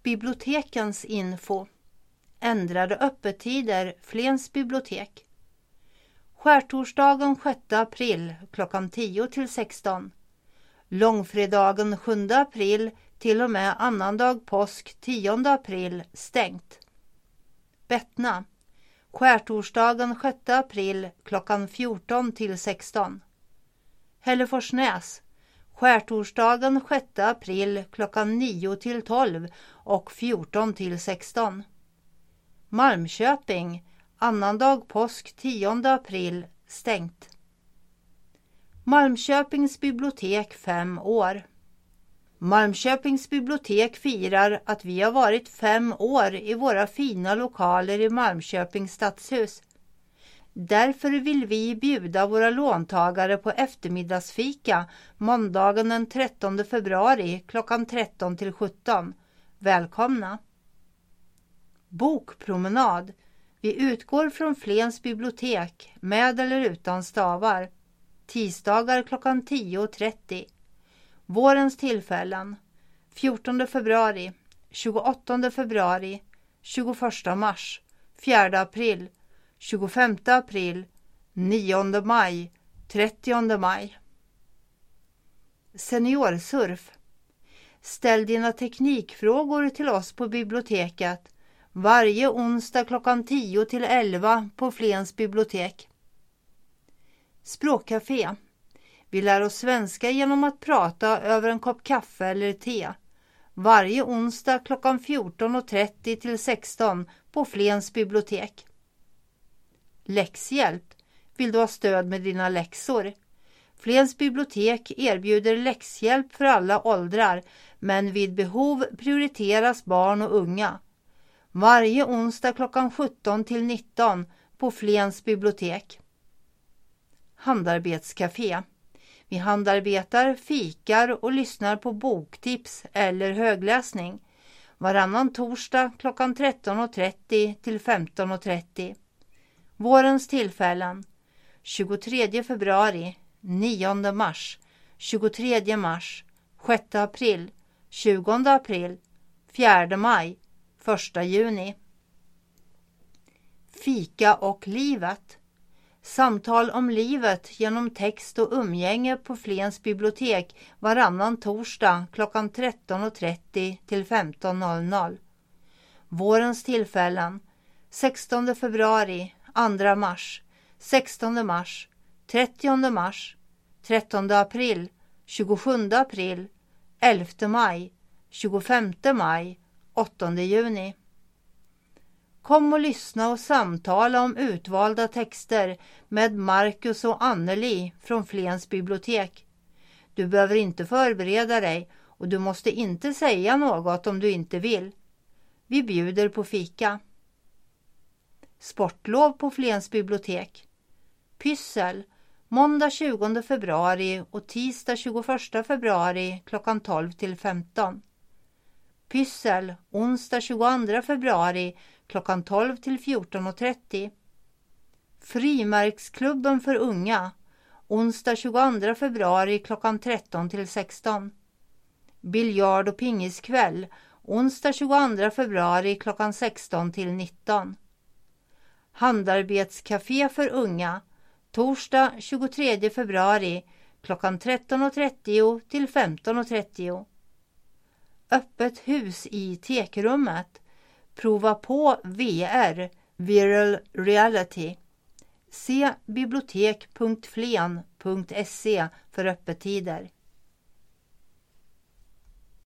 Bibliotekens info. Ändrade öppettider Flens bibliotek. Skärtorsdagen 6 april klockan 10 till 16. Långfredagen 7 april till och med annandag påsk 10 april stängt. Bettna. Skärtorsdagen 6 april klockan 14 till 16. Hälleforsnäs. Skärtorsdagen 6 april klockan 9 till 12 och 14 till 16. Malmköping. Annandag påsk 10 april stängt. Malmköpings bibliotek 5 år. Malmköpings bibliotek firar att vi har varit 5 år i våra fina lokaler i Malmköpings stadshus. Därför vill vi bjuda våra låntagare på eftermiddagsfika måndagen den 13 februari klockan 13 till 17. Välkomna! Bokpromenad. Vi utgår från Flens bibliotek med eller utan stavar. Tisdagar klockan 10.30. Vårens tillfällen. 14 februari, 28 februari, 21 mars, 4 april, 25 april, 9 maj, 30 maj. Seniorsurf. Ställ dina teknikfrågor till oss på biblioteket varje onsdag klockan 10 till 11 på Flens bibliotek. Språkcafé. Vi lär oss svenska genom att prata över en kopp kaffe eller te. Varje onsdag klockan 14.30 till 16 på Flens bibliotek. Läxhjälp. Vill du ha stöd med dina läxor? Flens bibliotek erbjuder läxhjälp för alla åldrar, men vid behov prioriteras barn och unga. Varje onsdag klockan 17 till 19 på Flens bibliotek. Handarbetscafé. Vi handarbetar, fikar och lyssnar på boktips eller högläsning. Varannan torsdag klockan 13.30 till 15.30. Vårens tillfällen. 23 februari, 9 mars, 23 mars, 6 april, 20 april, 4 maj, 1 juni. Fika och livet. Samtal om livet genom text och umgänge på Flens bibliotek varannan torsdag klockan 13.30 till 15.00. Vårens tillfällen. 16 februari, 2 mars, 16 mars, 30 mars, 13 april, 27 april, 11 maj, 25 maj, 8 juni. Kom och lyssna och samtala om utvalda texter med Marcus och Anneli från Flens bibliotek. Du behöver inte förbereda dig och du måste inte säga något om du inte vill. Vi bjuder på fika. Sportlov på Flens bibliotek. Pyssel. Måndag 20 februari och tisdag 21 februari klockan 12 till 15. Pyssel. Onsdag 22 februari klockan 12 till 14.30. Frimärksklubben för unga. Onsdag 22 februari klockan 13 till 16. Biljard- och pingiskväll. Onsdag 22 februari klockan 16 till 19. Handarbetscafé för unga. Torsdag 23 februari klockan 13.30 till 15.30. Öppet hus i tekrummet. Prova på VR, Viral Reality. Se bibliotek.flen.se för öppettider.